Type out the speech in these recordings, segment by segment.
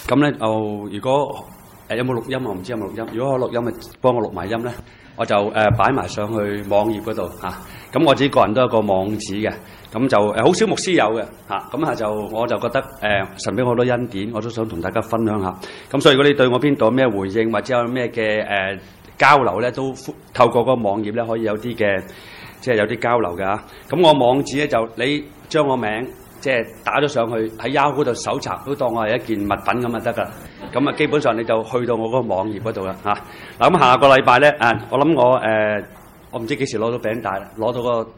咁咧如果有冇錄音我唔知有冇錄音。如果我錄音咪幫我錄埋音咧，我就擺埋上去網頁嗰度嚇。咁我自己個人都有個網址嘅，咁就好少牧師有嘅嚇。咁我就覺得神俾我好多恩典，我都想同大家分享下。咁所以如果你對我邊度有咩回應或者有咩嘅交流咧，都透過個網頁咧可以有啲嘅即係有啲交流嘅嚇。咁我網址咧就你將我名即係打咗上去喺 Yahoo 度搜查，都當我係一件物品咁就得㗎。咁啊，基本上你就去到我嗰個網頁嗰度啦嚇。嗱，咁下個禮拜咧我諗我唔知幾時攞到餅帶啦，攞到個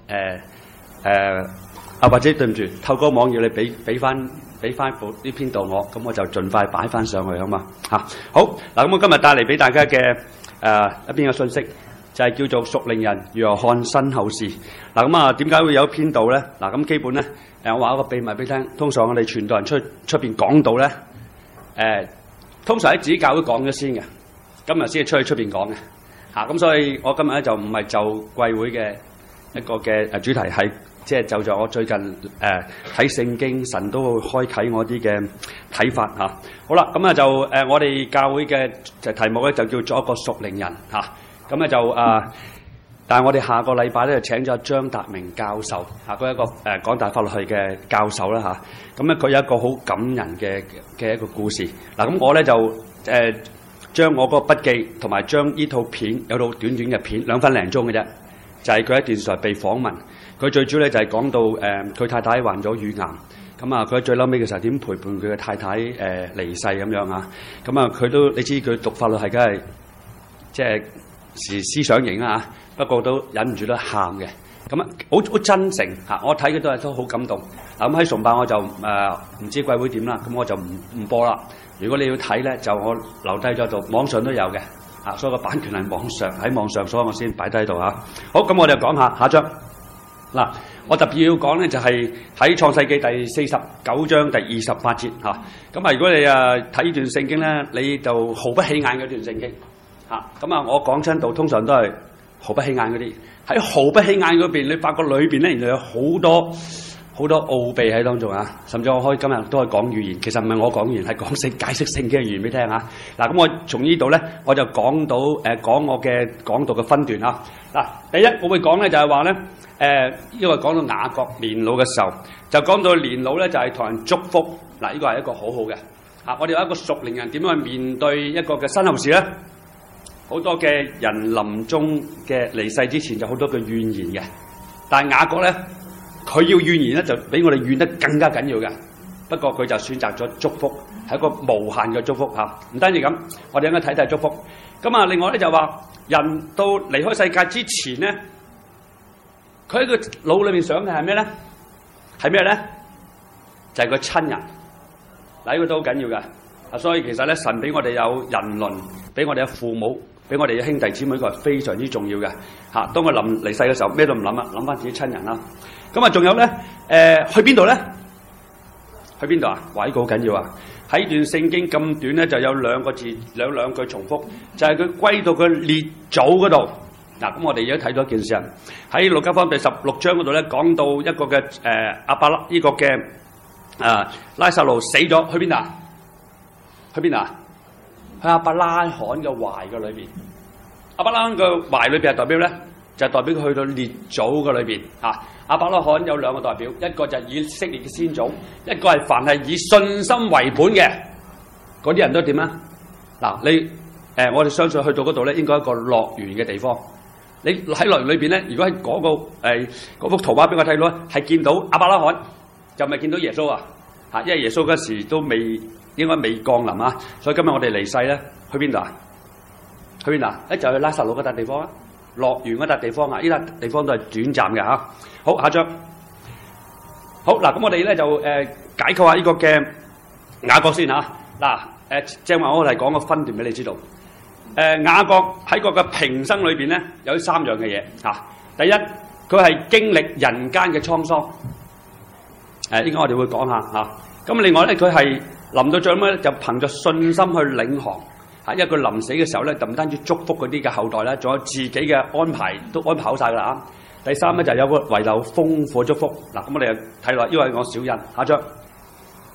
或者對唔住，透過網頁你俾翻呢篇道我，咁我就盡快擺翻上去好嘛嚇。好嗱，咁我今日帶嚟俾大家嘅一篇嘅信息，就係叫做屬靈人如何看身後事。嗱，咁啊點解會有一篇道咧？嗱，咁基本咧我話一個秘密俾你聽，通常我哋傳道人出邊講道咧通常喺自己教會講咗先嘅，今日先係出去出邊講嘅嚇。咁所以我今日咧就唔係就貴會嘅一個嘅主題，係即係就我最近睇聖經，神都會開啟我啲嘅睇法嚇。好啦，咁啊就我哋教會嘅題目咧就叫做一個屬靈人嚇。咁咧就但係我哋下個禮拜咧就請咗張達明教授嚇，佢係一個港大法律系嘅教授啦嚇。咁咧佢有一個好感人嘅一個故事。嗱，咁我咧就將我嗰個筆記同埋將呢套片有套短短嘅片2分零鐘嘅啫，就係佢喺電視台被訪問。佢最主要咧就係講到佢太太患咗乳癌，咁啊佢喺最嬲尾嘅時候點陪伴佢嘅太太離世咁樣啊。咁啊佢都你知佢讀法律係梗係即係思想型啊，不過都忍唔住得喊嘅。咁啊好真誠嚇，我睇嘅都好感動。嗱，咁喺崇拜我就唔知貴會點啦，咁我就唔播啦。如果你要睇咧，就我留低咗度，網上都有嘅嚇，所以個版權係喺網上，所以我先擺低喺度嚇。好，咁我哋講下一章。嗱，我特別要講咧就係喺創世記第49章第28節嚇。咁啊，如果你睇呢段聖經咧，你就毫不起眼嗰段聖經嚇。咁啊，我講親道通常都係毫不起眼嗰啲。喺毫不起眼嗰邊，你發覺裏邊咧原來有好多奧秘喺當中啊！甚至我今日都係講語言，其實唔係我講語言，係解釋聖經嘅語言俾你聽啊！嗱，咁我從呢度咧，我就講到講我嘅講道嘅分段啊！嗱，第一我會講咧就係話咧因為講到雅各年老嘅時候，就講到年老咧就係同人祝福。嗱，呢個係一個好好嘅啊！我哋有一個屬靈人點樣去面對一個嘅身後事咧？好多嘅人臨終嘅離世之前就好多嘅怨言嘅，但係雅各咧，佢要怨言咧就比我哋怨得更加緊要嘅。不過佢就選擇咗祝福，係一個無限嘅祝福嚇。唔單止咁，我哋應該睇睇祝福。咁啊，另外咧就話人到離開世界之前咧，佢喺個腦裏面想嘅係咩咧？係咩咧？就係個親人。嗱，呢個都好緊要嘅。啊，所以其實咧，神俾我哋有人倫，俾我哋有父母，俾我哋嘅兄弟姊妹，呢個係非常之重要嘅嚇。當佢臨離世嘅時候，咩都唔諗啦，諗翻自己親人啦。咁啊，仲有咧，去邊度咧？去邊度啊？話呢個好緊要啊！喺段聖經咁短咧，就有兩個字，兩句重複，就係佢歸到佢列祖嗰度。嗱，咁我哋而家睇到一件事啊，喺路加福音第16章嗰度咧，講到一個嘅亞伯拉呢個嘅拉撒路死咗，去邊啊？去邊啊？喺亞伯拉罕嘅懷嘅裏邊。亞伯拉罕嘅懷裏邊係代表咧，就係代表佢去到列祖嘅裏邊嚇。亞伯拉罕有兩個代表，一個就係以色列嘅先祖，一個係凡係以信心為本嘅嗰啲人都點啊？嗱，我哋相信去到嗰度咧，應該係一個樂園嘅地方。你喺樂園裏邊咧，如果喺嗰幅圖畫俾我睇到咧，係見到亞伯拉罕，就唔係見到耶穌啊嚇，因為耶穌嗰時都應該未降臨啊，所以今日我哋離世咧，去邊度啊？去邊啊？就去拉撒路嗰笪地方啊，樂園嗰笪地方啊，呢笪地方都係短暫嘅嚇。好，下章。好嗱，咁我哋咧就解構下呢個嘅雅各先嚇。嗱，正話我哋講個分段俾你知道。雅各喺個嘅平生裏邊咧，有3樣嘅嘢嚇。第一，佢係經歷人間嘅滄桑。應該我哋會講下嚇。咁另外咧，佢係臨到最尾咧，就憑着信心去領航嚇。因為佢臨死嘅時候咧，就唔單止祝福嗰啲嘅後代咧，仲有自己嘅安排都安排好曬㗎啦啊！第三咧就有個遺留豐富祝福。嗱，咁我哋又睇落，因為我小印下章。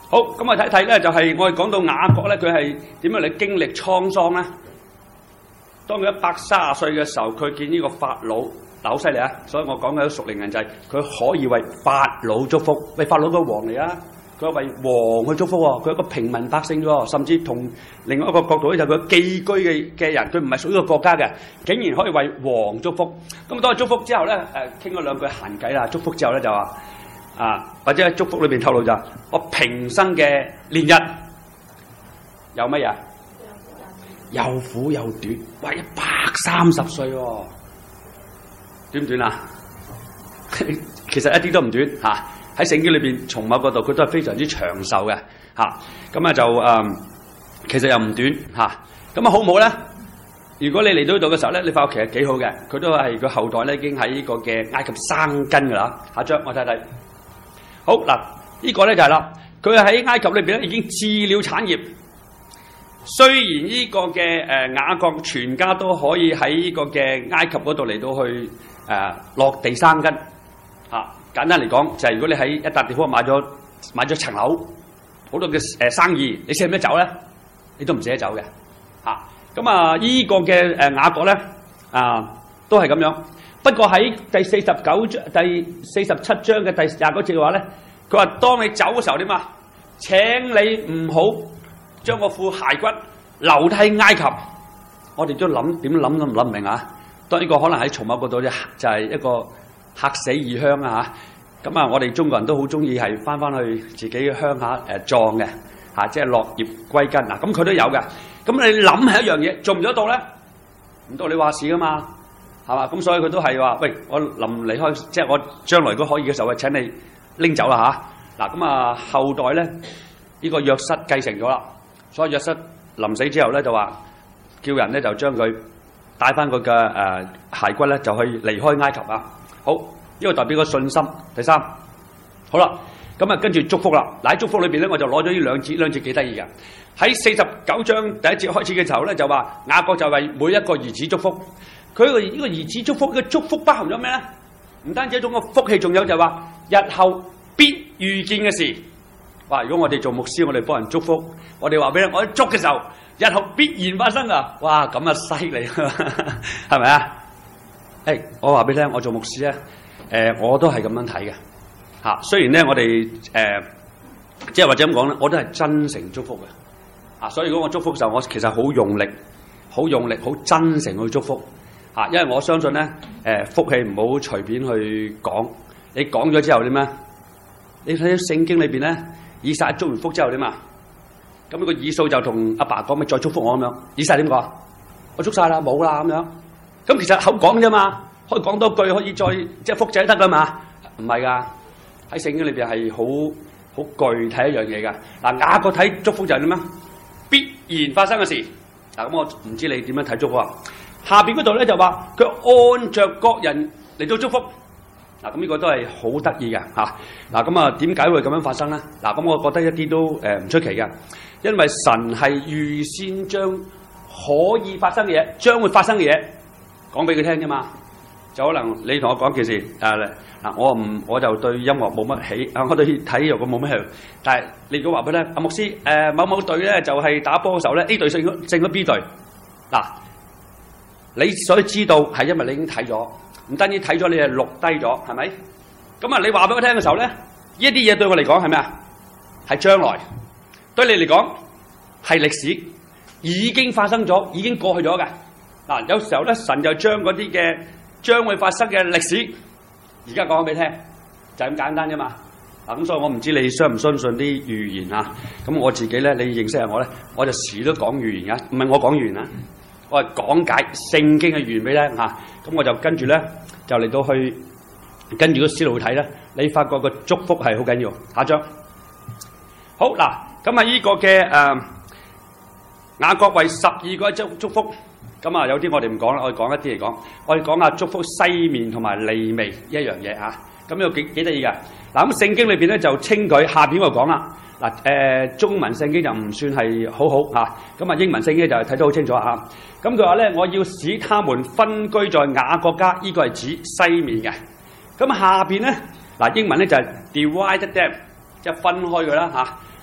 好，咁我睇睇咧，就係我哋講到雅各咧，佢係點樣嚟經歷滄桑咧？當佢130歲嘅時候，佢見呢個法老好犀利啊！所以我講嘅屬靈人就係佢可以為法老祝福，為法老個王嚟啊！佢係為王去祝福喎，佢係一個平民百姓喎，甚至同另外一個角度咧，就係佢寄居嘅人，佢唔係屬於個國家嘅，竟然可以為王祝福。咁當佢祝福之後咧，傾咗兩句閒偈啦。祝福之後咧就話或者喺祝福裏邊透露就係我平生嘅年日有乜嘢？又苦又短，哇！130歲喎，短唔短啊？其實一啲都唔短嚇。喺聖經裏邊，從某角度佢都係非常之長壽嘅嚇。咁就其實又唔短嚇。咁好唔好咧？如果你嚟到呢度嘅時候咧，你發覺其實幾好嘅。佢都係個後代咧，已經喺呢個嘅埃及生根㗎啦。下張我睇睇。好嗱，呢個咧就係啦。佢喺埃及裏邊咧已經置了產業。雖然呢個嘅雅各全家都可以喺呢個嘅埃及嗰度嚟到去落地生根嚇。簡單嚟講，就係如果你喺一笪地方買咗層樓，好多嘅生意，你捨唔捨得走咧？你都唔捨得走嘅嚇。咁依個嘅雅各咧都係咁樣。不過喺第47章嘅第29節嘅話咧，佢話當你走嘅時候點啊？請你唔好將個副骸骨留喺埃及。我哋都點諗都唔諗唔明啊！當呢個可能喺從某角度就係一個客死異鄉啊嚇。咁我哋中國人都好中意係翻去自己嘅鄉下葬嘅嚇，即係落葉歸根嗱。咁佢都有嘅。咁你諗係一樣嘢，做唔做得到咧？唔到你話事噶嘛，係嘛？咁所以佢都係話：喂，我臨離開，即係我將來如果可以嘅時候，請你拎走啦嚇。嗱咁後代咧，呢個約瑟繼承咗啦。所以約瑟臨死之後咧，就話叫人咧就將佢帶翻佢嘅骸骨咧，就去離開埃及啊。好。呢個代表個信心。第三，好啦，咁跟住祝福啦。嗱喺祝福裏邊咧，我就攞咗呢兩節幾得意嘅。喺49章第1節開始嘅時候咧，就話雅各就為每一個兒子祝福。佢呢個兒子祝福嘅祝福包含咗咩咧？唔單止一種個福氣，仲有就係話日後必遇見嘅事。哇！如果我哋做牧師，我哋幫人祝福，我哋話俾你，我一祝嘅時候，日後必然發生啊！哇！咁犀利，係咪啊？我話俾你聽，我做牧師咧。我都係咁樣睇嘅嚇。雖然咧，我哋即係或者咁講咧，我都係真誠祝福嘅嚇。所以如果我祝福嘅時候，我其實好用力、好真誠去祝福嚇。因為我相信咧，福氣唔好隨便去講。你講咗之後點啊？你睇聖經裏邊咧，以撒祝完福之後點啊？咁個以掃就同阿爸講：咪再祝福我咁樣。以撒點講？我祝晒啦，冇啦咁樣。咁其實口講啫嘛。可以講多句，可以再即係複製得噶嘛？唔係噶，喺聖經裏邊係好具體一樣嘢噶。嗱，雅各睇祝福就係點啊？必然發生嘅事。嗱，咁我唔知你點樣睇祝福啊？下邊嗰度咧就話佢按着各人嚟到祝福。嗱，咁呢個都係好得意嘅嚇。嗱，咁點解會咁樣發生咧？嗱，咁我覺得一啲都唔出奇嘅，因為神係預先將可以發生嘅嘢、將會發生嘅嘢講俾佢聽啫嘛。就可能你同我講件事我就對音樂冇乜喜我對體育我冇乜興。但係你如果話俾咧，阿牧師某某隊咧就係打波嘅時候咧 A 隊勝咗 B 隊。嗱，你所以知道係因為你已經睇咗，唔單止睇咗，你係錄低咗，係咪？咁你話俾我聽嘅時候咧，呢一啲嘢對我嚟講係咩啊？係將來，對你嚟講係歷史，已經發生咗，已經過去咗嘅。嗱，有時候咧，神就將嗰啲嘅將會發生嘅歷史，而家講俾你聽，就係咁簡單啫嘛。嗱，咁所以我唔知你相唔相信啲預言啊。咁我自己咧，你認識下我咧，我就時都講預言啊。唔係我講預言啊，我係講解聖經嘅預言俾你聽嚇。咁我就跟住咧，就嚟到去跟住個思路去睇咧，你發覺個祝福係好緊要。下張好嗱，咁呢個嘅雅各為12個祝福。咁有啲我哋唔講啦，我哋講一啲嚟講，我哋講下祝福西面同埋利未一樣嘢嚇。咁有幾得意㗎。嗱，咁聖經裏邊咧就稱佢下邊嗰度講啦。嗱，中文聖經就唔算係好好嚇。咁英文聖經就睇得好清楚嚇。咁佢話咧，我要使他們分居在雅各家，呢個係指西面嘅。咁下邊咧，嗱，英文咧就係 divide them，即係分開佢啦嚇。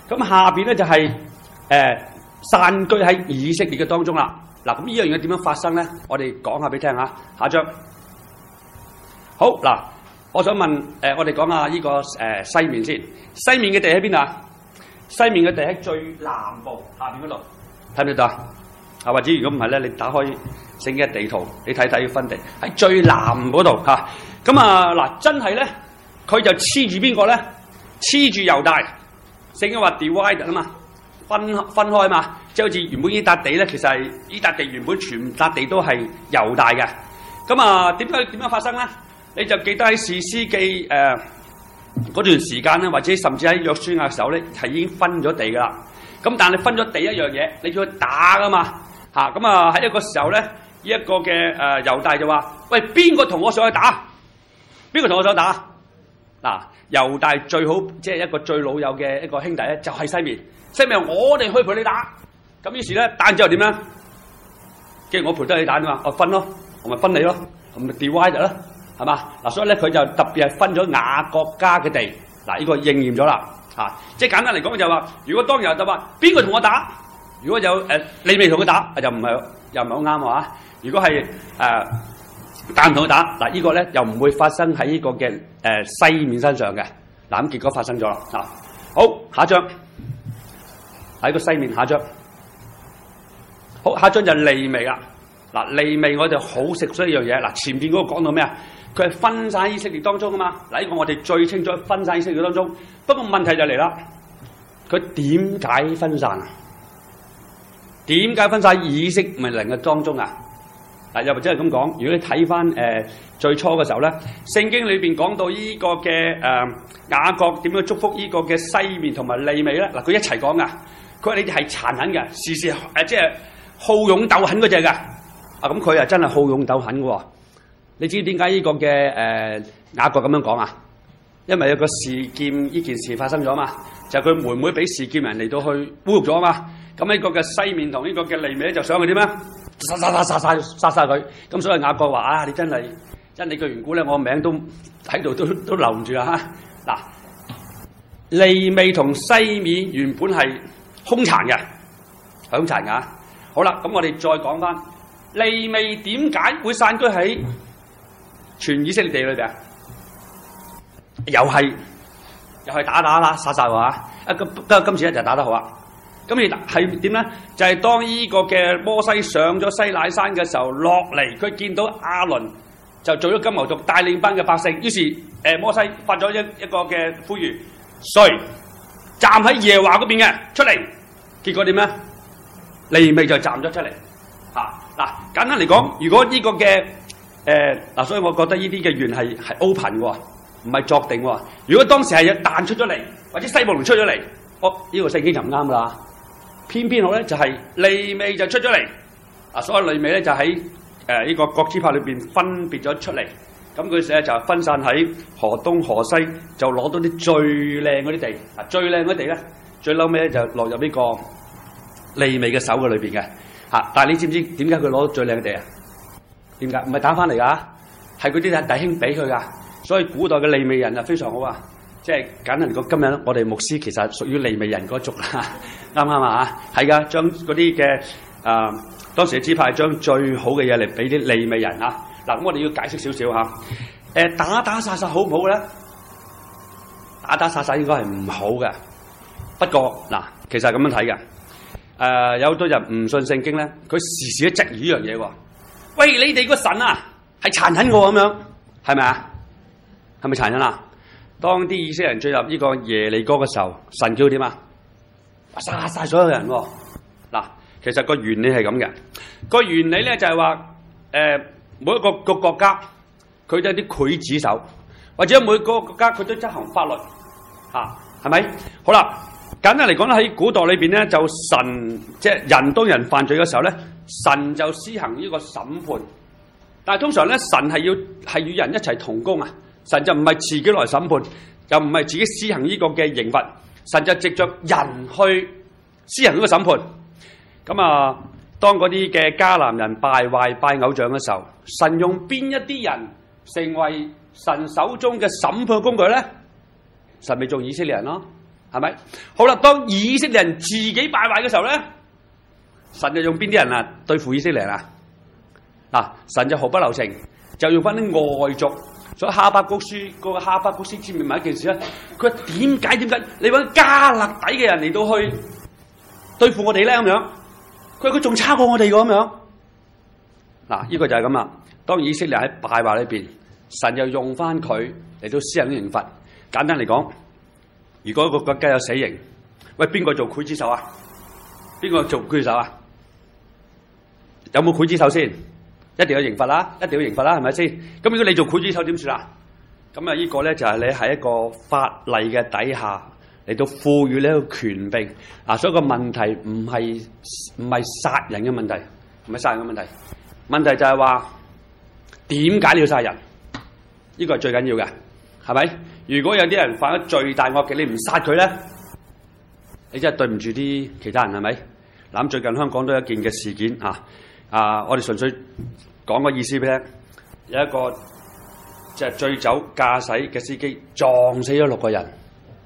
咁下邊咧就係、散居喺以色列嘅當中啦。嗱，咁呢樣嘢點樣發生咧？我哋講下俾你聽下。下張。好嗱，我想問我哋講下呢個西面先。西面嘅地喺邊啊？西面嘅地喺最南部下邊嗰度，睇唔睇到啊？或者如果唔係咧，你打開聖經嘅地圖，你睇睇個分地喺最南嗰度嚇。咁嗱，真係咧，佢就黐住邊個咧？黐住猶大。聖經話 divide 啊嘛，分開嘛，即係好似原本呢笪地咧，其實係呢笪地原本全笪地都係猶大嘅。咁點樣發生咧？你就記得喺士師記嗰段時間咧，或者甚至喺約書亞嘅時候咧，係已經分咗地噶啦。咁但係分咗地一樣嘢，你要去打噶嘛嚇。喺一個時候咧，呢一個嘅猶大就話：喂，邊個同我上去打？邊個同我上去打？嗱，猶大最好即係一個最老友嘅一個兄弟咧，就係西面。西面我哋去陪你打。咁於是咧打完之後點咧？既然我陪得你打嘛，我分咯，我咪分你咯，我咪 divide 啦。係嘛？嗱，所以咧佢就特別係分咗雅各家嘅地。嗱，呢個應驗咗啦。即係簡單嚟講就話，如果當日就話邊個同我打，如果有你未同佢打，又唔係好啱喎。如果係但同佢打，嗱，呢個咧又唔會發生喺呢個嘅西面身上嘅。嗱，咁結果發生咗啦。好，下一張喺個西面，下一張。好，下一張就利未啦。嗱，利未我哋好熟悉一樣嘢。嗱，前邊嗰個講到咩啊？佢係分散以色列當中噶嘛。嗱，呢個我哋最清楚分散以色列當中。不過問題就嚟啦，佢點解分散啊？點解分散以色列人嘅當中啊？嗱，又或者係咁講，如果你睇翻最初嘅時候咧，聖經裏邊講到呢個嘅雅各點樣祝福呢個嘅西面同埋利未咧？嗱，佢一齊講噶。佢話你哋係殘忍嘅，時時即係好勇鬥狠嗰隻㗎。咁佢啊真係好勇鬥狠嘅喎。你知點解呢個嘅雅各咁樣講啊？因為有個示劍呢件事發生咗嘛，就係佢妹妹俾示劍人嚟到去侮辱咗啊嘛。咁呢個嘅西面同呢個嘅利未咧就想佢點啊？殺晒佢。咁所以雅各話你真係因你嘅緣故咧，我名都喺度都留唔住啦嚇。嗱，利未同西面原本係兇殘嘅，係兇殘㗎。好啦，咁我哋再講翻利未點解會散居喺全以色列地裏邊？又係打啦，殺晒喎嚇！今次咧就打得好啊！咁而係點咧？就係當呢個嘅摩西上咗西乃山嘅時候落嚟，佢見到亞倫就做咗金牛犢帶領班嘅百姓，於是摩西發咗一個嘅呼籲：誰站喺耶和華嗰邊嘅出嚟？結果點咧？利未就站咗出嚟。嗱，簡單嚟講，如果呢個嘅所以我覺得呢啲嘅願係 open 喎，唔係作定喎。如果當時係有彈出咗嚟，或者西布倫出咗嚟，呢個聖經就唔啱啦。偏偏好咧就係利未就出咗嚟。所有利未咧就喺呢個各支派裏邊分別咗出嚟。咁佢寫就分散喺河東河西，就攞到啲最靚嗰啲地。最靚嗰啲地咧，最嬲尾咧就落入呢個利未嘅手嘅裏邊嘅。但係你知唔知點解佢攞到最靚嘅地啊？點解？唔係打翻嚟㗎，係嗰啲弟兄俾佢㗎。所以古代嘅利未人啊非常好啊，即係簡單嚟講，今日我哋牧師其實屬於利未人嗰族啦，啱唔啱啊？係㗎，將嗰啲嘅當時嘅支派將最好嘅嘢嚟俾啲利未人啊。嗱，咁我哋要解釋少少嚇。打殺好唔好咧？打殺應該係唔好嘅。不過嗱，其實係咁樣睇嘅。有好多人唔信聖經咧，佢時時都質疑呢樣嘢喎。喂，你哋個神啊，係殘忍喎咁樣，係咪啊？係咪殘忍啊？當啲以色列人進入呢個耶利哥嘅時候，神叫點啊？殺晒所有人喎。嗱，其實個原理係咁嘅。個原理咧就係話，每一個國家佢都有啲劊子手，或者每個國家佢都執行法律，係咪？好啦。簡單嚟講咧，喺古代裏邊咧，就神即係人當人犯罪嘅時候咧，神就施行呢個審判。但係通常咧，神係與人一齊同工啊。神就唔係自己來審判，又唔係自己施行呢個嘅刑罰，神就藉着人去施行呢個審判。咁當嗰啲嘅迦南人敗壞拜偶像嘅時候，神用邊一啲人成為神手中嘅審判工具咧？神咪做以色列人咯。 係咪？好啦，當以色列人自己敗壞嘅時候咧，神就用邊啲人啊對付以色列人啊？嗱，神就毫不留情，就用翻啲外族。所以哈巴谷書嗰個哈巴谷先知明埋一件事咧，佢話點解你揾加勒底嘅人嚟到去對付我哋咧咁樣？佢仲差過我哋咁樣。嗱，呢個就係咁啦。當以色列喺敗壞裏邊，神又用翻佢嚟到施行刑罰。簡單嚟講，如果個國家有死刑，喂，邊個做劊子手啊？邊個做劊子手啊？有冇劊子手先？一定要刑罰啦，一定要刑罰啦，係咪先？咁如果你做劊子手點算啊？咁啊，呢個咧就係你喺一個法例嘅底下嚟到賦予呢一個權柄啊，所以個問題唔係殺人嘅問題，唔係殺人嘅問題，問題就係話點解你要殺人？呢個係最緊要嘅，係咪？如果有啲人犯咗罪大惡極，你唔殺佢咧，你真係對唔住啲其他人，係咪？嗱，咁最近香港都有一件嘅事件我哋純粹講個意思俾你聽，有一個就係醉酒駕駛嘅司機撞死咗6個人，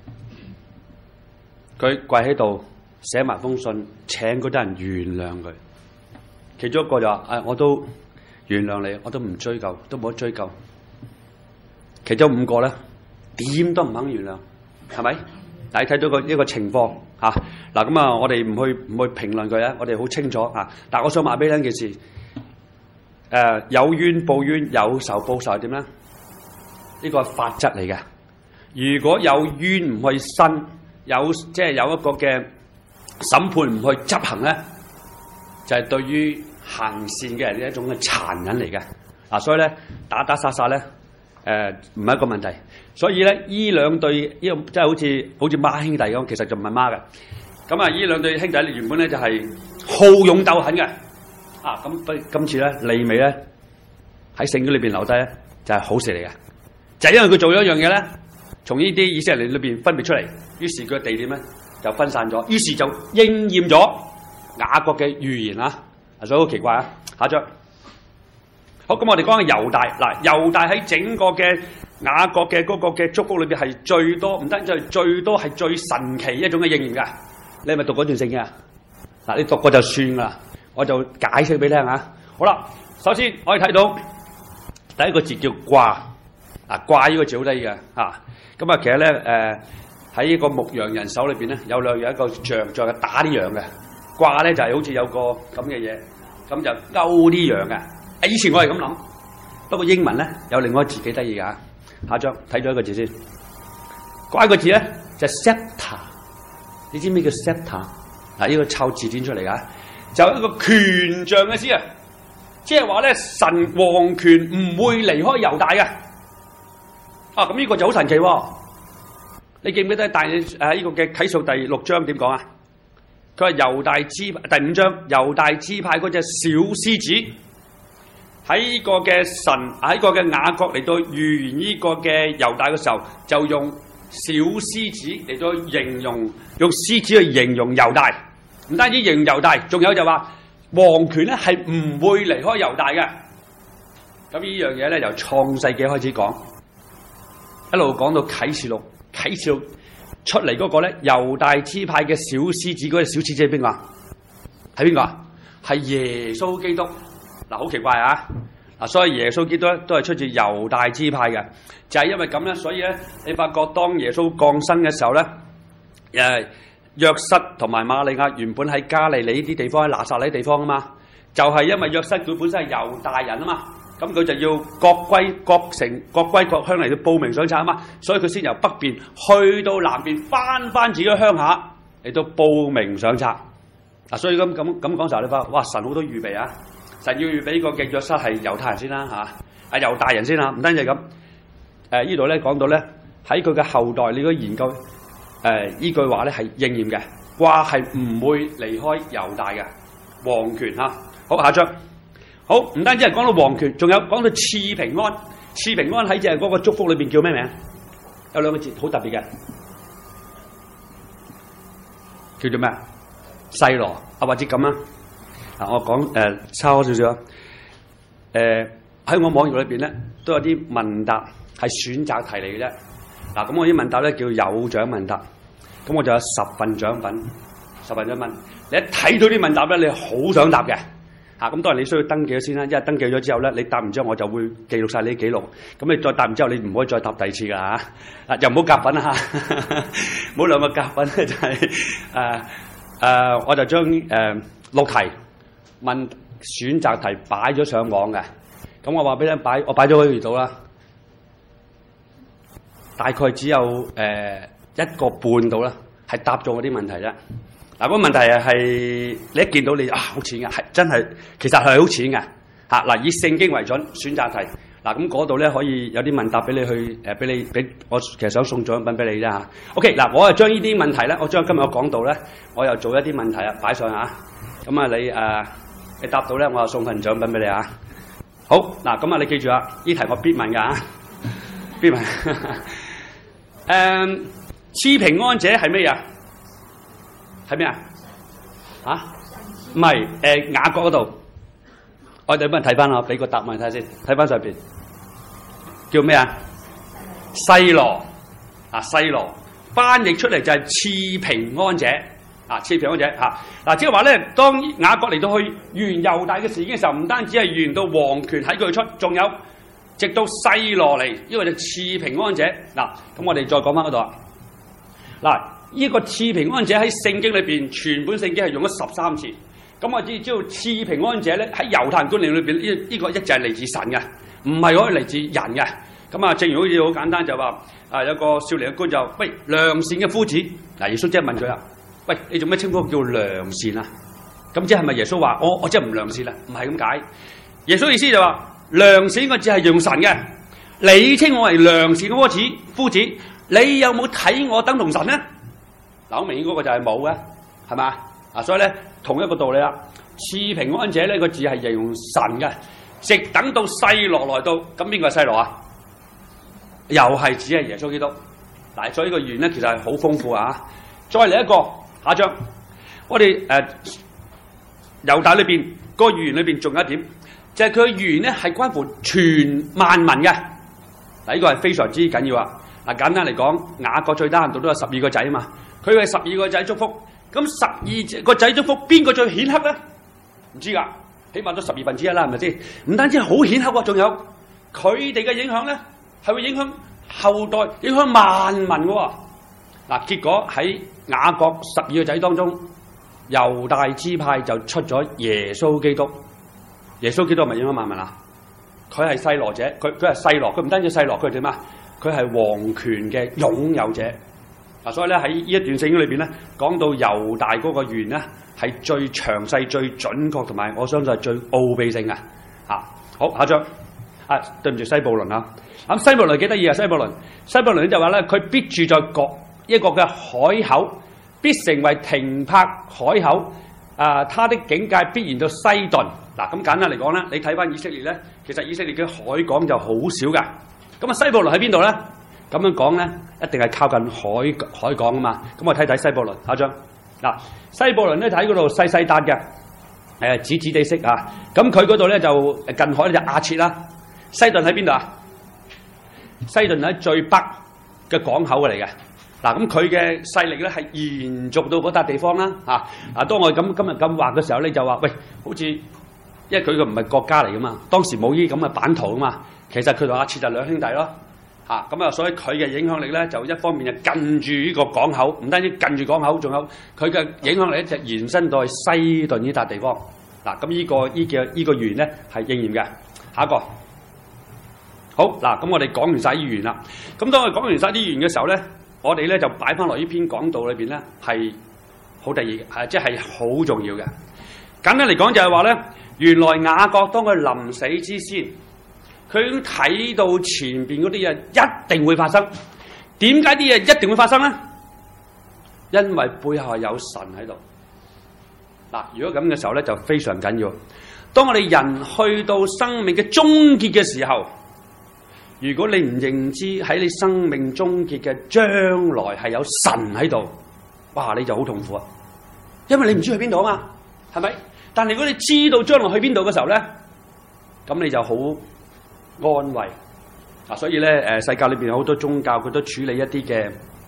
佢跪喺度寫埋封信請嗰啲人原諒佢，其中一個就話：我都原諒你，我都唔追究，都冇得追究。其中5個咧點都唔肯原諒，係咪？大家睇到一個情況嚇。嗱咁啊，我哋唔去評論佢啊，我哋好清楚啊。但係我想話俾你聽件事，有冤報冤，有仇報仇係點咧？呢個係法則嚟嘅。如果有冤唔去申，有一個嘅審判唔去執行咧，就係對於行善嘅人一種嘅殘忍嚟嘅。嗱，所以咧打殺咧，唔係一個問題。所以咧，依兩對呢個即係好似孖兄弟咁，其實就唔係孖嘅。咁啊，呢兩對兄弟原本咧就係好勇鬥狠嘅。咁今次咧利未咧喺聖經裏邊留低咧就係好事嚟嘅，就係因為佢做咗一樣嘢咧，從呢啲以色列人裏邊分別出嚟，於是佢嘅地點咧就分散咗，於是就應驗咗雅各嘅預言啦。所以好奇怪啊！下一章好，咁我哋講下猶大。嗱，猶大喺整個嘅雅各嘅嗰個嘅祝福裏邊係最多，唔單止係最多，係最神奇一種嘅應驗㗎。你係咪讀嗰段聖經啊？嗱，你讀過就算啦，我就解釋俾你聽嚇。好啦，首先我哋睇到第一個字叫掛，掛呢個字好得意嘅嚇。咁啊，其實咧喺呢個牧羊人手裏邊咧有一個杖係打啲羊嘅，掛咧就係好似有個咁嘅嘢，咁就勾啲羊嘅。以前我係咁諗，不過英文咧有另外一個字幾得意㗎。下張睇咗一個字先，掛個字咧就係 scepter。你知咩叫 scepter？ 嗱，呢個抄字典出嚟㗎，就一個權杖嘅意思啊！即係話咧，神王權唔會離開猶大嘅。咁呢個就好神奇喎！你記唔記得呢個嘅啟示錄第6章點講啊？佢話猶大支第5章猶大支派嗰隻小獅子喺個嘅神喺個嘅雅各嚟到預言呢個嘅猶大嘅時候，就用小獅子嚟到形容，用獅子去形容猶大，唔單止形容猶大，仲有就話王權咧係唔會離開猶大嘅。咁呢樣嘢咧由創世紀開始講，一路講到啟示錄，啟示錄出嚟嗰個咧猶大支派嘅小獅子，嗰隻小獅子係邊個啊？係邊個啊？係耶穌基督。嗱，好奇怪啊！所以耶穌基督都係出自猶大支派嘅，就係因為咁咧，所以咧，你發覺當耶穌降生嘅時候咧，約瑟同埋瑪利亞原本喺加利利呢啲地方，喺拿撒勒地方啊嘛，就係因為約瑟佢本身係猶大人啊嘛，咁佢就要各歸各城、各歸各鄉嚟到報名上冊啊嘛，所以佢先由北邊去到南邊，翻自己鄉下嚟到報名上冊。所以咁講時候，你發覺哇，神好多預備啊！神要預備個嘅約瑟係猶太人先啦嚇，猶大人先啦，唔單止係咁。呢度咧講到咧喺佢嘅後代，你個研究呢句話咧係應驗嘅，掛係唔會離開猶大嘅王權嚇。好，下一章。好，唔單止係講到王權，仲有講到賜平安。賜平安喺隻嗰個祝福裏邊叫咩名？有兩個字好特別嘅，叫做咩？細羅或者咁啦。我講抄少少啊。喺我網頁裏邊咧，都有啲問答係選擇題嚟嘅啫。咁我啲問答咧叫有獎問答。 咁我就有10份獎品，10份獎品。你一睇到啲問答咧，你好想答嘅。咁當然你需要登記咗先啦，因為登記咗之後咧，你答完之後我就會記錄晒你啲記錄。咁你再答完之後，你唔可以再答第二次㗎嚇。又唔好夾粉啊嚇，唔好兩個夾粉咧就係我就將6題問選擇題擺咗上網嘅。咁我話俾你聽，我擺咗嗰條度啦，大概只有1個半度啦，係答咗我啲問題啫。嗱，嗰個問題係你一見到你好淺嘅，係真係其實係好淺嘅嚇。嗱，以聖經為準選擇題。嗱，咁嗰度咧可以有啲問答俾你去俾我，其實想送獎品俾你啫嚇。OK， 嗱，我就將呢啲問題咧，我將今日我講到咧，我又做一啲問題啊擺上嚇。咁啊，你答到咧，我就送份獎品俾你啊。好，嗱，咁啊，你記住啊，呢題我必問㗎嚇，必問。賜平安者係咩啊？係咩啊？唔係雅各嗰度，我哋幫人睇翻啊，俾個答案睇下先，睇翻上邊叫咩啊？西羅啊，西羅翻譯出嚟就係賜平安者啊，賜平安者嚇。嗱，即係話咧，當雅各嚟到去完猶大嘅事件嘅時候，唔單止係完到王權喺佢出，仲有直到西羅嚟，呢個就賜平安者。嗱，咁我哋再講翻嗰度啊。嗱，呢個賜平安者喺聖經裏邊，全本聖經係用咗13次。咁我只知道賜平安者咧喺猶太人觀念裏邊，呢個一就係嚟自神嘅，唔係可以嚟自人嘅。咁啊，正如好似好簡單就話有個少年嘅官就喂，良善嘅夫子。嗱，耶穌即係問佢啊，喂，你做咩稱呼叫良善啊？咁即係咪耶穌話我即係唔良善啦？唔係咁解。耶穌意思就話良善個字係用神嘅，你稱我為良善嘅夫子。你有冇睇我等同神咧？嗱，好明顯嗰個就係冇嘅，係嘛？所以咧同一個道理啦。賜平安者呢個字係形容神嘅，直等到細羅來到，咁邊個係細羅啊？又係只係耶穌基督。嗱，所以呢個緣咧其實係好豐富啊！再嚟一個下一章，我哋猶大裏邊個緣裏邊仲有一點，就係佢嘅緣咧係關乎全萬民嘅。嗱，呢個係非常之緊要啊！嗱，簡單嚟講，雅各最低限度都有12個仔啊嘛，佢為12個仔祝福，咁12個仔祝福邊個最顯赫咧？唔知㗎，起碼都1/12啦，係咪先？唔單止好顯赫喎，仲有佢哋嘅影響咧，係會影響後代、影響萬民嘅喎。嗱，結果喺雅各12個仔當中，猶大支派就出咗耶穌基督。耶穌基督係咪影響萬民啊？佢係細羅者，佢係細羅，佢唔單止細羅，佢係點啊？佢係王權嘅擁有者。嗱，所以咧喺呢一段聖經裏邊咧，講到猶大嗰個緣咧，係最詳細、最準確，同埋我相信係最奧秘性嘅。好，下章對唔住西布倫啊。咁西布倫幾得意啊！西布倫就話咧，佢必住在一個嘅海口，必成為停泊海口。他的境界必然到西頓。嗱，咁簡單嚟講咧，你睇翻以色列咧，其實以色列嘅海港就好少噶。咁啊，西布倫喺邊度咧？咁樣講咧，一定係靠近海港啊嘛。咁我睇西布倫下張。嗱，西布倫咧睇嗰度細細笪嘅，紫紫地色啊。咁佢嗰度咧就近海就亞設啦。西頓喺邊度啊？西頓喺最北嘅港口嚟嘅。嗱，咁佢嘅勢力咧係延續到嗰笪地方啦。當我今日咁畫嘅時候咧，就話喂，好似因為佢個唔係國家嚟噶嘛，當時冇呢啲咁嘅版圖啊嘛。其實佢同亞設就兩兄弟咯。所以佢嘅影響力咧就一方面就近住呢個港口，唔單止近住港口，仲有佢嘅影響力一直延伸到去西頓呢笪地方。嗱，咁呢個緣咧係應驗嘅。下一個好嗱，咁我哋講完晒啲緣啦。咁當我哋講完晒啲緣嘅時候咧，我哋咧就擺翻落呢篇講道裏邊咧係好得意嘅，即係好重要嘅。簡單嚟講就係話咧，原來雅各當佢臨死之先，佢已經睇到前邊嗰啲嘢一定會發生。點解啲嘢一定會發生咧？因為背後係有神喺度。嗱，如果咁嘅時候咧，就非常緊要。當我哋人去到生命嘅終結嘅時候，如果你唔認知喺你生命終結嘅將來係有神喺度，哇，你就好痛苦啊！因為你唔知去邊度啊嘛，係咪？但係如果你知道將來去邊度嘅時候咧，咁你就好安慰。所以咧，世界裏邊有好多宗教，佢都處理一啲嘅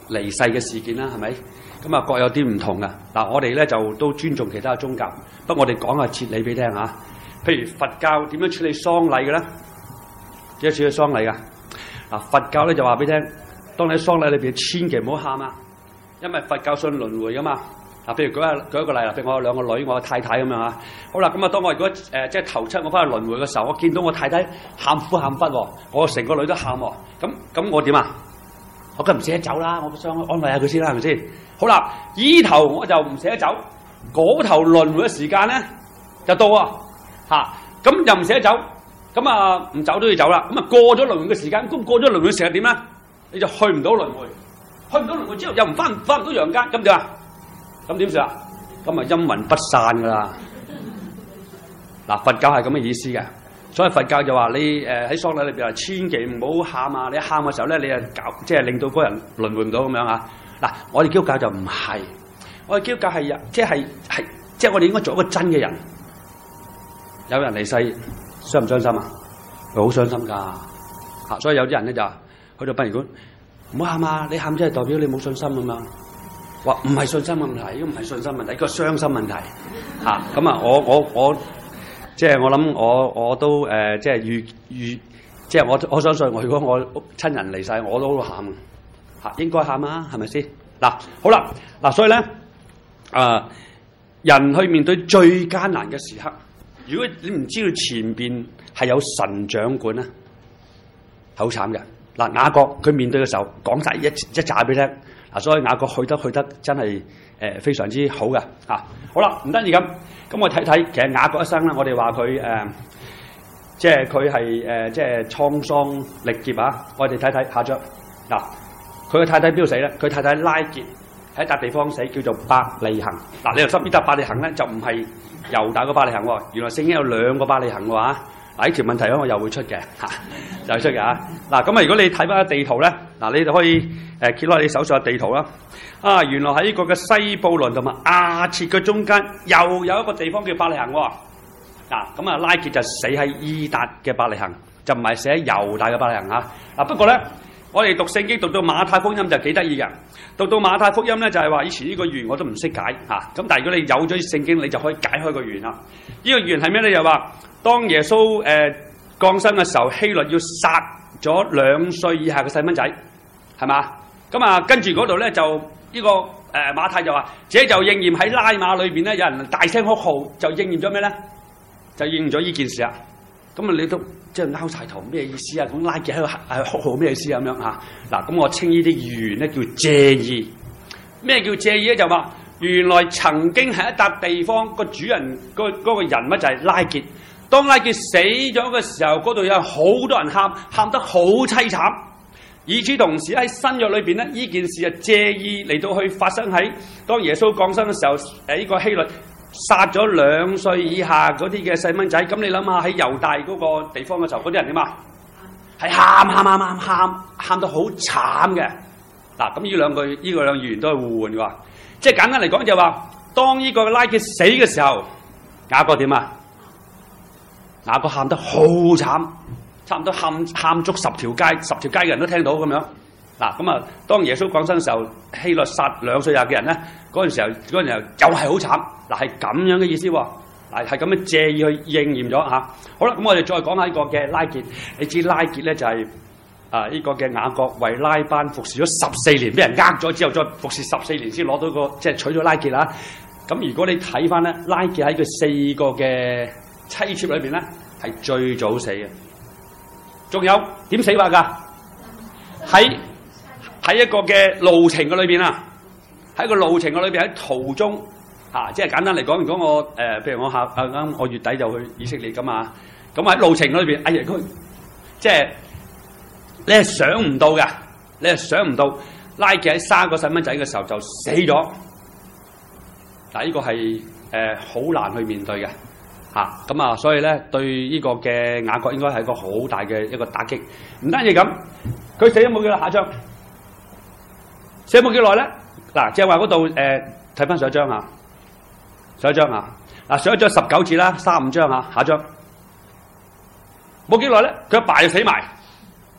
離世嘅事件啦，係咪？咁啊各有啲唔同嘅。嗱，我哋咧就都尊重其他嘅宗教，不過我哋講下哲理俾你聽嚇。譬如佛教點樣處理喪禮嘅咧？點樣處理喪禮㗎？嗱，佛教咧就話俾你聽，當你喺喪禮裏邊，千祈唔好喊啊，因為佛教信輪迴㗎嘛。嗱，譬如舉一個例啦，譬如我有兩個女，我嘅太太咁樣啊。好啦，咁啊，當我如果即係頭七我翻去輪迴嘅時候，我見到我太太喊苦喊忽喎，我成個女都喊喎，咁我點啊？我梗唔捨得走啦，我想安慰下佢先啦，係咪先？好啦，依頭我就唔捨得走，嗰頭輪迴嘅時間咧就到啊，咁又唔捨得走，咁啊唔走都要走啦。咁啊過咗輪迴嘅時間，咁過咗輪迴嘅時間點咧？你就去唔到輪迴，去唔到輪迴之後又翻唔到陽間，咁點啊？咁點算啊？咁啊陰魂不散噶啦。嗱，佛教係咁嘅意思嘅，所以佛教就話你喺喪禮裏邊啊，千祈唔好喊啊！你一喊嘅時候咧，你啊即係令到嗰人輪迴唔到咁樣啊。嗱，我哋基督教就唔係，我哋基督教係即係我哋應該做一個真嘅人。有人離世，傷唔傷心啊？佢好傷心噶，所以有啲人咧就去到殯儀館，唔好喊啊！你喊即係代表你冇信心咁樣。話唔係信心問題，呢個唔係信心問題，呢個傷心問題。咁啊，我即係我諗，我都即係即係我相信，如果我親人離世，我都喊應該喊啊，係咪先？嗱，好啦，嗱，所以咧，人去面對最艱難嘅時刻，如果你唔知道前邊係有神掌管咧，係好慘嘅。嗱，雅各佢面對嘅時候講晒一紮俾你聽。所以雅各去得真係非常之好嘅嚇。好啦，唔單止咁我睇睇其實雅各一生咧，我哋話佢即係佢係即係滄桑歷劫啊！我哋睇睇下章嗱，佢嘅太太邊度死咧？佢太太拉結喺一笪地方死，叫做伯利恆。嗱，你又知呢笪伯利恆咧就唔係猶大個伯利恆喎，原來聖經有兩個伯利恆嘅話。嗱，呢條問題咧我又會出嘅就係出嘅嚇。嗱，咁啊，如果你睇翻個地圖咧，嗱，你就可以揭開你手上嘅地圖啦。原來喺呢個嘅西布倫同埋亞設嘅中間，又有一個地方叫伯利恆喎。嗱，咁啊，拉結就死喺以達嘅伯利恆，就唔係死喺猶大嘅伯利恆嚇。嗱，不過咧，我哋讀聖經讀到馬太福音就幾得意嘅。讀到馬太福音咧，就係話以前呢個預言我都唔識解嚇。咁但係如果你有咗聖經，你就可以解開個預言啦。呢個預言係咩咧？就話當耶穌降生嘅時候，希律要殺咗2歲以下嘅細蚊仔，係嘛？咁啊，跟住嗰度咧就呢個馬太就話，這就應驗喺拉馬裏邊咧，有人大聲哭號，就應驗咗咩咧？就應驗咗呢件事啊！咁啊，你都即係拗柴頭咩意思啊？咁拉結喺度哭號咩意思啊？咁樣嚇嗱，咁我稱呢啲預言咧叫借意。咩叫借意咧？就話原來曾經係一笪地方個主人嗰個人物就係拉結。當拉結死咗嘅時候，嗰度有好多人喊得好凄慘。與此同時喺新約裏邊咧，呢件事啊借意嚟到去發生喺當耶穌降生嘅時候，呢個希律殺咗2歲以下嗰啲嘅細蚊仔。咁你諗下喺猶大嗰個地方嘅時候，嗰啲人點啊？係喊到好慘嘅。嗱，咁呢兩句語言都係互換嘅喎。即係簡單嚟講就話，當呢個拉結死嘅時候，雅各點啊？雅各喊得好慘，差唔多喊足10條街嘅人都聽到咁樣。嗱，咁啊，當耶穌降生嘅時候，希律殺2歲以下嘅人咧，嗰陣時候又係好慘。嗱，係咁樣嘅意思喎。嗱，係咁樣借意去應驗咗嚇。好啦，咁我哋再講下呢個嘅拉結。你知拉結咧就係呢個嘅雅各為拉班服侍咗14年，俾人呃咗之後，再服侍14年先攞到個即係娶咗拉結啦。咁如果你睇翻咧，拉結喺佢4個嘅妻妾裏邊咧，係最早死嘅。仲有點死法㗎？喺一個嘅路程嘅裏邊啊，喺個路程嘅裏邊喺途中即係簡單嚟講，如果我譬如我啱我月底就去以色列㗎嘛，咁喺路程裏邊，哎呀佢即係你係想唔到嘅，你係想唔到拉結喺3個細蚊仔嘅時候就死咗。嗱，呢個係好難去面對嘅。咁啊，所以咧對呢個嘅雅各應該係一個好大嘅一個打擊。唔單止咁，佢死咗冇幾耐，下章死咗冇幾耐咧。嗱，正話嗰度睇翻上一章啊，上一章啊，嗱上一章19節啦，35章下章冇幾耐咧，佢阿爸就死埋。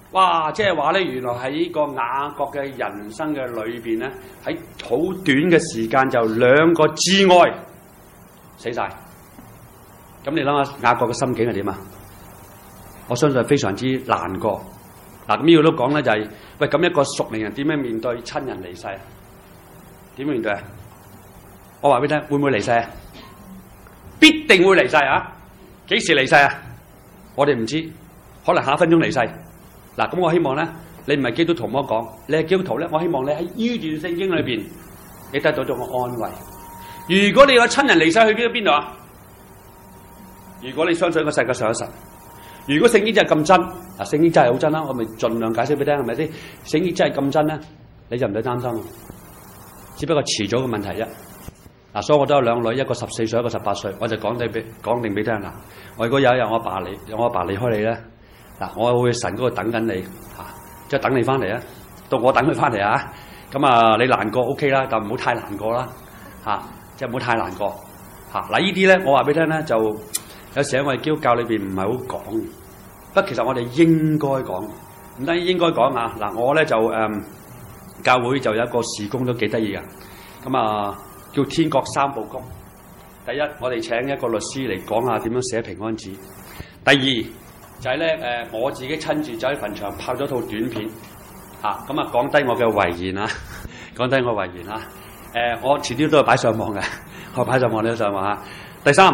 哇！即係話咧，原來喺呢個雅各嘅人生嘅裏邊咧，喺好短嘅時間就兩個至愛死晒。咁你諗下雅各嘅心境係點啊？我相信係非常之難過。嗱，咁呢個都講咧就係，喂，咁一個屬靈人點樣面對親人離世？點面對啊？我話俾你聽，會唔會離世啊？必定會離世啊！幾時離世啊？我哋唔知，可能下一分鐘離世。嗱，咁我希望咧，你唔係基督徒，我講，你係基督徒咧，我希望你喺呢段聖經裏邊，你得到咗個安慰。如果你有親人離世，去邊度啊？如果你相信個世界上有神，如果聖經真係咁真，嗱，聖經真係好真啦，我咪盡量解釋俾你聽，係咪先？聖經真係咁真咧，你就唔使擔心，只不過遲早嘅問題啫。嗱，所以我都有兩女，一個14歲，一個18歲，我就講定俾聽啦。我如果有一日我阿爸離開你咧，嗱，我會神嗰度等緊你嚇，即係等你翻嚟啊，到我等佢翻嚟啊。咁啊，你難過 OK 啦，但唔好太難過啦嚇，即係唔好太難過嚇。嗱，呢啲咧，我話俾你聽咧，就有時喺我哋基督教裏邊唔係好講，不過其實我哋應該講，唔單止應該講啊。嗱，我咧就教會就有一個事工都幾得意嘅，咁啊。叫天國三部曲。第一，我哋請一個律師嚟講下點樣寫平安紙。第二就係咧我自己親自走喺墳場拍咗套短片，咁啊講低我嘅遺言啊，講低我遺言啊。我遲啲都係擺上網嘅，我擺上網都上網啊。第三，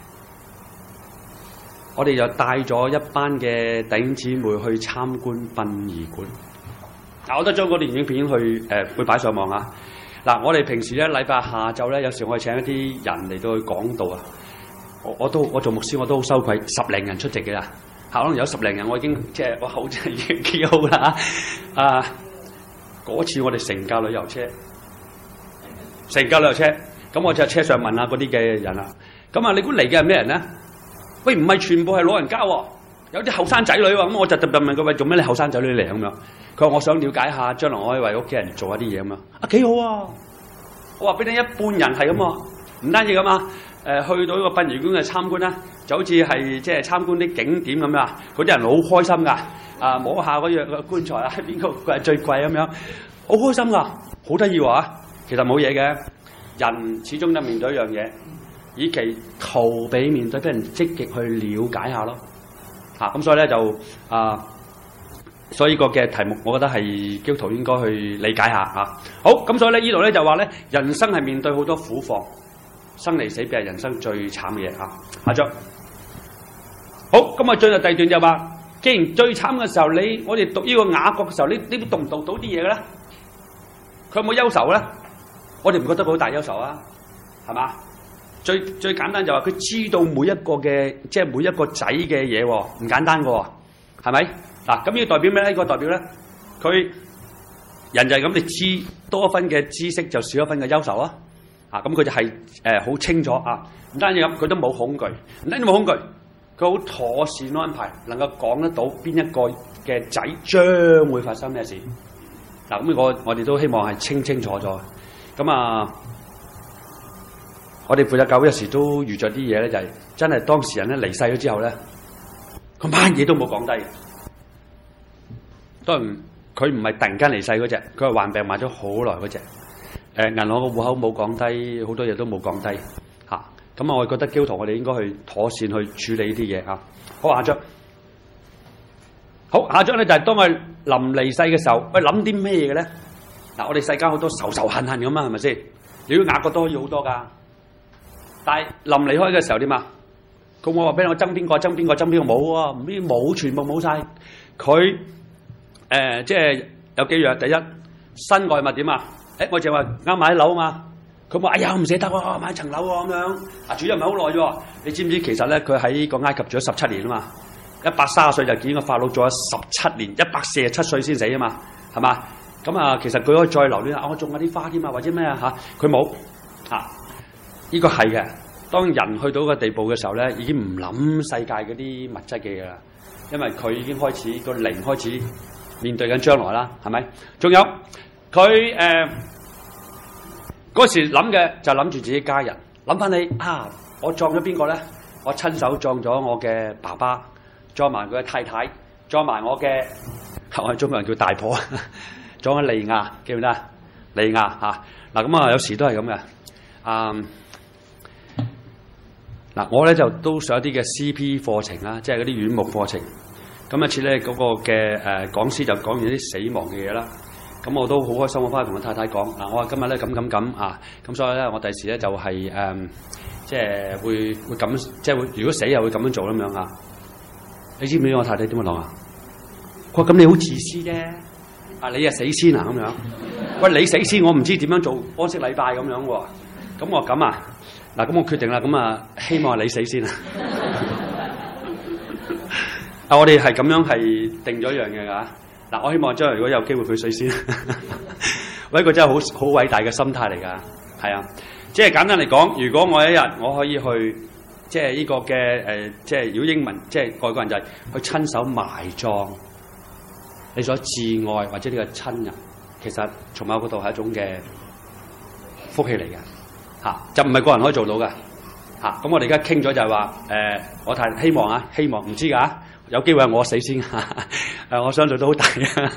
我哋就帶咗一班嘅弟兄姊妹去參觀殯儀館。嗱，我都將嗰段影片會擺上網啊。嗱，我哋平時咧禮拜下晝咧，有時我哋請一啲人嚟到去講道啊。我做牧師我都好羞愧，10零人出席嘅啦。可能有10零人，我已經即係我口真係已經幾好啦。嗰次我哋成架旅遊車，咁我就喺車上問下嗰啲嘅人啦。咁啊，你估嚟嘅係咩人咧？喂，唔係全部係老人家喎，有啲後生仔女喎。咁我就特別問佢：喂，做咩你後生仔女嚟咁樣？佢話：我想了解下，將來我可以為屋企人做一啲嘢咁樣。幾好啊！我話俾你，一半人係咁啊，唔單止咁啊。去到呢個殯儀館嘅參觀啦，就好似係即係參觀啲景點咁樣。嗰啲人好開心㗎，摸下嗰樣棺材啊，邊個係最貴咁樣，好開心㗎，好得意喎嚇。其實冇嘢嘅，人始終都面對一樣嘢，與其逃避面對，俾人積極去了解下咯。咁所以咧就所以呢個嘅題目，我覺得係基督徒應該去理解下嚇。好，咁所以咧呢度咧就話咧，人生係面對好多苦況，生離死別係人生最慘嘅嘢嚇。下章好，咁啊進入第二段就話，既然最慘嘅時候，我哋讀呢個雅各嘅時候，你讀唔讀到啲嘢嘅咧？佢有冇憂愁咧？我哋唔覺得佢好大憂愁啊，係嘛？最簡單就話佢知道每一個嘅即係每一個仔嘅嘢喎，唔簡單嘅喎，係咪？嗱，咁呢個代表咩咧？呢個代表咧，佢人就係咁，你知多一分嘅知識就少一分嘅憂愁啊！咁佢就係好清楚啊！唔單止咁，佢都冇恐懼，唔單止冇恐懼，佢好妥善安排，能夠講得到邊一個嘅仔將會發生咩事。嗱，咁我哋都希望係清清楚楚。咁啊，我哋負責教會有時都遇着啲嘢咧，就係真係當事人咧離世咗之後咧，佢乜嘢都冇講低。當然佢唔係突然間離世嗰隻，佢係患病患咗好耐嗰隻。銀行個戶口冇講低，好多嘢都冇講低嚇。咁我覺得基督徒我哋應該去妥善去處理呢啲嘢嚇。好，下章。好，下章咧就係當佢臨離世嘅時候，喂，諗啲咩嘅咧？嗱，我哋世間好多仇仇恨恨咁啊，係咪先？你要雅各都可以好多㗎，但係臨離開嘅時候點啊？咁我話俾你，我憎邊個冇啊？唔知冇，全部冇晒。佢即係有幾樣。第一，身外物點啊？我淨係話啱買樓啊嘛。佢話：哎呀，唔捨得喎，買層樓喎咁樣。住咗唔係好耐啫。你知唔知其實咧，佢喺個埃及住咗17年啊嘛。130歲就見個法老做咗17年，147歲先死啊嘛，係嘛？咁啊，其實佢可以再留戀下，我種下啲花添啊，或者咩啊嚇？佢冇嚇。呢個係嘅。當人去到個地步嘅時候咧，已經唔諗世界嗰啲物質嘅嘢啦，因為佢已經開始個靈開始面對緊將來啦，係咪？仲有佢嗰時諗嘅就諗住自己家人，諗翻你我葬咗邊個咧？我親手葬咗我嘅爸爸，葬埋佢嘅太太，葬埋我嘅我哋中國人叫大婆，講緊利亞，記唔記得啊？利亞嚇嗱，咁啊有時都係咁嘅。嗱，我咧就都上一啲嘅 CP 課程啦，即係嗰啲院牧課程。咁一次咧，嗰個嘅講師就講完啲死亡嘅嘢啦。咁我都好開心，我翻去同我太太講嗱，我話今日咧咁啊，咁所以咧我第時咧就係即係會咁，即係會如果死又會咁樣做咁樣嚇。你知唔知我太太點樣講啊？佢話咁你好自私啫，啊你啊死先啊咁樣。喂，你死先，我唔知點樣做安息禮拜咁樣喎。咁我咁啊，嗱咁我決定啦，咁啊希望係你死先啊。啊，我哋係咁樣係定咗一樣嘢㗎。嗱，我希望將來如果有機會佢死先，喂，呢個真係好偉大嘅心態嚟㗎。係啊，即係簡單嚟講，如果我一日我可以去，即係呢個嘅即係如果英文即係外國人就係去親手埋葬你所摯愛或者呢個親人，其實從某角度係一種嘅福氣嚟嘅嚇，就唔係個人可以做到嘅嚇。咁我哋而家傾咗就係話我太希望啊，希望唔知㗎。有機會係我死先我相信都好大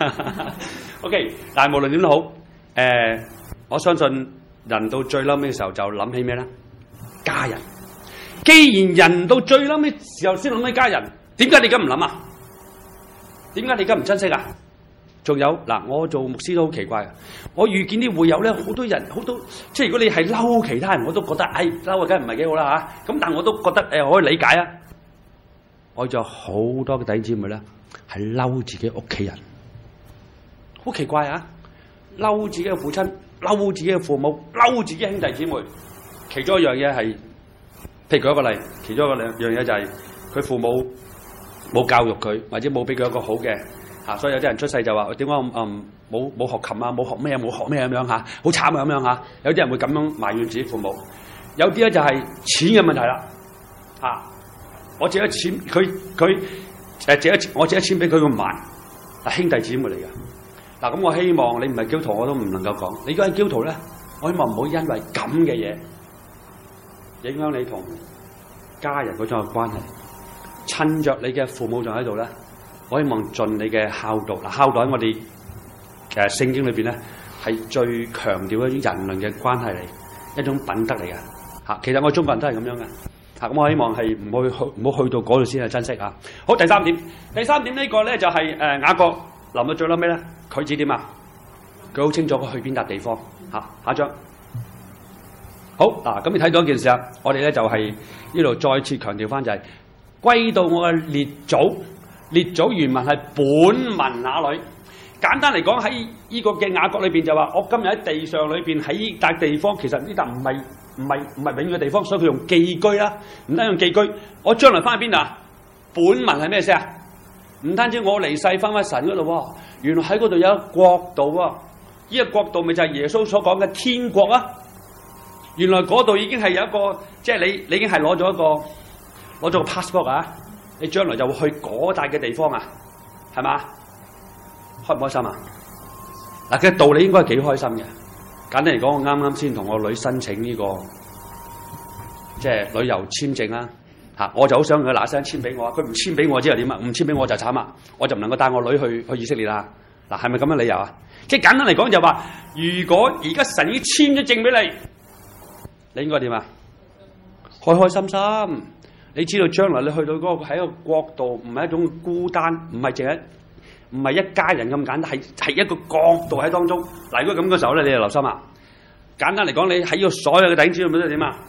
OK， 但係無論點都好，我相信人到最嬲尾嘅時候就諗起咩咧？家人。既然人到最嬲尾時候先諗起家人，點解你而家唔諗啊？點解你而家唔珍惜啊？仲有嗱，我做牧師都好奇怪嘅，我遇見啲會友咧，好多人好多，即係如果你係嬲其他人，我都覺得嬲啊，梗係唔係幾好啦嚇。咁但我都覺得可以理解啊。我仲有好多嘅弟兄姊妹咧，係嬲自己屋企人，好奇怪啊！嬲自己嘅父親，嬲自己嘅父母，嬲自己兄弟姊妹。其中一樣嘢係，譬如舉一個例，其中一個樣嘢就係佢父母冇教育佢，或者冇俾佢一個好嘅嚇，所以有啲人出世就話點解冇學琴啊，冇學咩咁樣嚇，好慘啊咁樣嚇。有啲人會咁樣埋怨自己父母，有啲咧就係錢嘅問題啦嚇。我借咗錢，我借咗錢俾佢咁還，係兄弟姊妹嚟嘅。嗱咁我希望你唔係基督徒，我都唔能夠講。你如果係基督徒咧，我希望唔好因為咁嘅嘢影響你同家人嗰種嘅關係。趁着你嘅父母仲喺度咧，我希望盡你嘅孝道。嗱，孝道喺我哋聖經裏邊咧係最強調一種人倫嘅關係嚟，一種品德嚟嘅嚇。其實我哋中國人都係咁樣嘅。咁我希望係唔好去到嗰度先係珍惜啊！好，第三點呢個咧就係雅各臨到最撚尾咧，佢指點啊？佢好清楚佢去邊笪地方嚇。下一張好嗱，咁你睇到一件事啊，我哋咧就係呢度再次強調翻就係歸到我嘅列祖原文係本民那裏。簡單嚟講喺呢個嘅雅各裏邊就話，我今日喺地上裏邊喺呢笪地方，其實呢笪唔係永遠嘅地方，所以佢用寄居啦，唔單用寄居。我將來翻去邊度啊？本民係咩意思啊？唔單止我離世翻返神嗰度喎，原來喺嗰度有一個國度喎。呢個國度咪就係耶穌所講嘅天國啊！原來嗰度已經係有一個，即係你已經係攞咗個 passport 啊！你將來就會去嗰笪嘅地方啊，係嘛？開唔開心啊？嗱，嘅道理應該係幾開心嘅。簡單嚟講，我啱先同我女申請呢個即係旅遊簽證啦嚇，我就好想佢嗱聲簽俾我，佢唔簽俾我之後點啊？唔簽俾我就慘啦，我就唔能夠帶我女去以色列啦。嗱，係咪咁嘅理由啊？即係簡單嚟講就話，如果而家神已經簽咗證俾你，你應該點啊？開開心心，你知道將來你去到嗰個喺一個國度，唔係一種孤單，唔係一家人咁簡單，係一個國度喺當中。嗱，如果咁嘅時候咧，你就留心啊。簡單嚟講，你喺呢個所有嘅弟兄姊妹都點啊？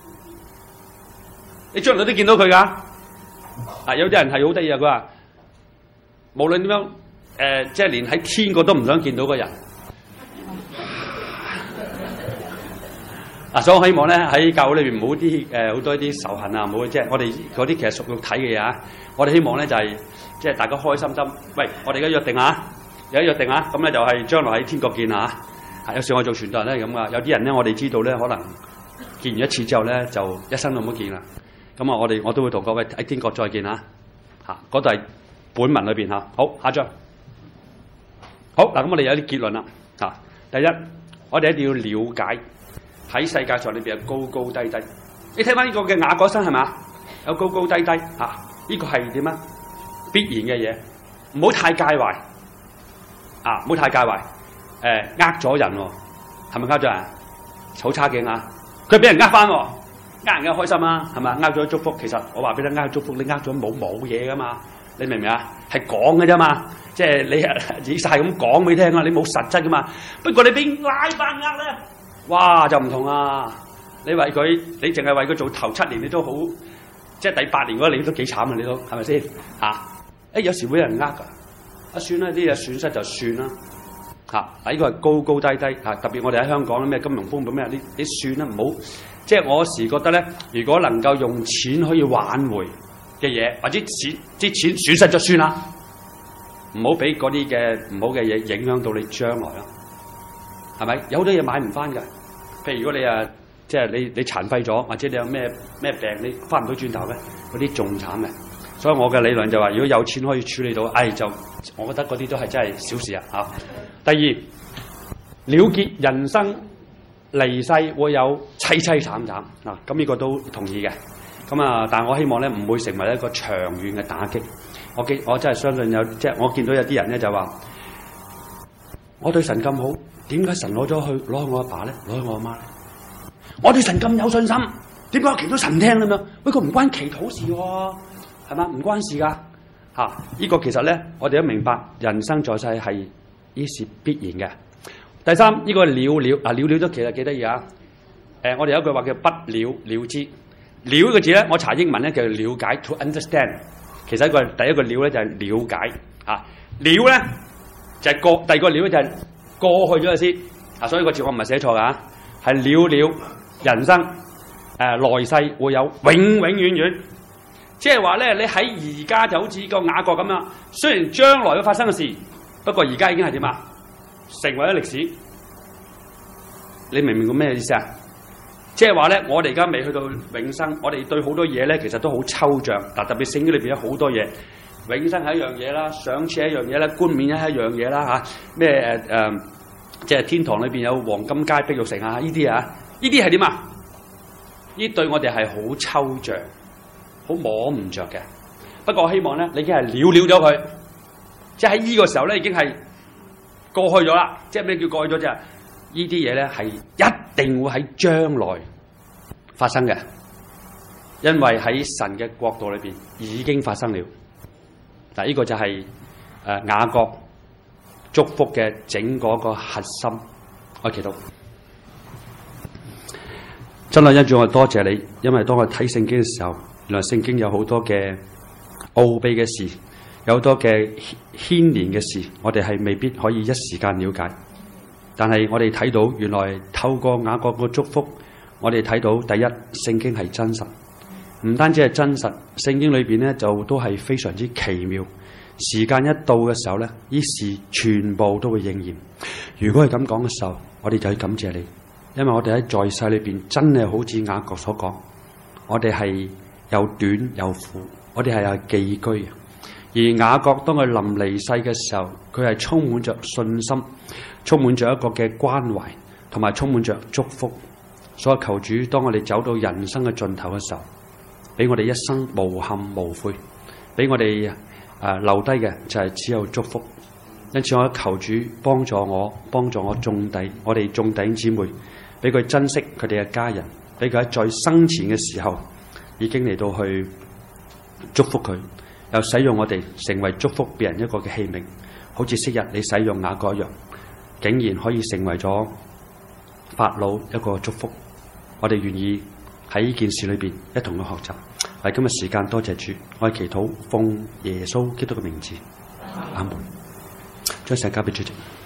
你將來都見到佢㗎。嗱，有啲人係好得意啊，佢話無論點樣，即係連喺天國都唔想見到個人。所以我希望咧喺教會裏邊唔好啲好多啲仇恨啊，唔好即係我哋嗰啲其實屬肉體嘅嘢啊。我哋希望咧就係即係大家開心心。喂，我哋而家約定啊，咁咧就係將來喺天國見啊。有時我做傳道人咧咁啊，有啲人咧我哋知道咧可能見完一次之後咧就一生都唔好見啦。咁啊，我都會同各位喺天國再見啊。嗰度係本文裏邊嚇。好，下張。好嗱，咁我哋有啲結論啦。第一，我哋一定要了解。喺世界上裏邊有高高低低，你睇翻呢個嘅雅各生係嘛？有高高低低嚇，呢個係點啊？必然嘅嘢，唔好太介懷唔好太介懷。呃咗人喎，係咪呃咗人？好差勁啊！佢俾人呃翻喎，人嘅開心啊，係咪？呃咗祝福，其實我話俾你，呃祝福，你呃咗冇嘢噶嘛？你明唔明啊？係講嘅啫嘛，即係你以晒咁講俾你聽啊，你冇實質噶嘛。不過你俾拉翻呃咧，哇就唔同啊！你為佢，你淨係為佢做頭7年，你都好，即係第8年嗰個你都幾慘啊！你都係咪先嚇？有時會有人呃㗎，算啦，啲嘢損失就算啦。呢個係高高低低特別我哋喺香港咩金融風暴咩，你算啦，唔好。即係我時覺得咧，如果能夠用錢可以挽回嘅嘢，或者啲錢損失咗算啦，唔好俾嗰啲嘅唔好嘅嘢影響到你將來啦。係咪？有好多嘢買唔翻㗎。譬如如果你即係你殘廢咗，或者你有咩病，你翻唔到轉頭嘅，嗰啲仲慘嘅。所以我嘅理論就話，如果有錢可以處理到，就我覺得嗰啲都係真係小事啊！第二，了結人生離世會有凄凄慘慘啊！咁呢個都同意嘅。但係我希望咧唔會成為一個長遠嘅打擊。我真係相信即係我見到有啲人咧就話，我對神咁好，點解神攞去我阿爸咧，攞去我阿媽咧？我對神咁有信心，點解我祈禱神聽咁樣？喂，佢唔關祈禱事喎，係嘛？唔關事㗎。呢個其實咧，我哋都明白，人生在世係呢是必然嘅。第三，呢個了了都其實幾得意啊！我哋有一句話叫不了了之。了呢個字咧，我查英文咧叫了解 to understand。其實第一個了咧就係了解了咧就係第二個了咧就係過去咗嘅先。所以個字我唔係寫錯㗎，係了人生來世會有永永遠遠。即係話咧，你喺而家就好似個雅各咁樣，雖然將來會發生嘅事，不過而家已經係點啊？成為咗歷史。你明唔明個咩意思啊？即係話咧，我哋而家未去到永生，我哋對好多嘢咧，其實都好抽象。特別聖經裏邊有好多嘢，永生係一樣嘢啦，賞賜係一樣嘢啦，冠冕係一樣嘢啦咩即係天堂裏邊有黃金街、碧玉城啊，呢啲呢啲係點啊？呢對我哋係好抽象。好摸唔着嘅，不過我希望咧，你已經係了咗佢，即係喺呢個時候咧，已經係過去咗啦。即係咩叫過去咗啫？呢啲嘢咧係一定會喺將來發生嘅，因為喺神嘅國度裏邊已經發生了。嗱，呢個就係雅各祝福嘅整個個核心。我祈禱，真係因住我多謝你，因為當我睇聖經嘅時候。原來聖經有好多嘅奧秘嘅事，有好多嘅牽連嘅事，我哋係未必可以一時間了解。但係我哋睇到，原來透過雅各嘅祝福，我哋睇到第一，聖經係真實，唔單止係真實，聖經裏邊咧就都係非常之奇妙。時間一到嘅時候咧，呢事全部都會應驗。如果係咁講嘅時候，我哋就要感謝你，因為我哋喺在世裏邊真係好似雅各所講，我哋係有短有苦，我哋係有寄居。而雅各當佢臨離世嘅時候，佢係充滿着信心，充滿着一個嘅關懷，同埋充滿着祝福。所以求主，當我哋走到人生嘅盡頭嘅時候，俾我哋一生無憾無悔，俾我哋留低嘅就係只有祝福。因此我求主幫助我眾弟兄姊妹，俾佢珍惜佢哋嘅家人，俾佢喺在生前嘅時候已經嚟到去祝福佢，又使用我哋成為祝福別人一個嘅器皿，好似昔日你使用雅各一樣，竟然可以成為咗法老一個祝福。我哋願意喺呢件事裏邊一同去學習。喺今日時間，多謝主，我係祈禱奉耶穌基督嘅名字，阿門。將時間交俾主席。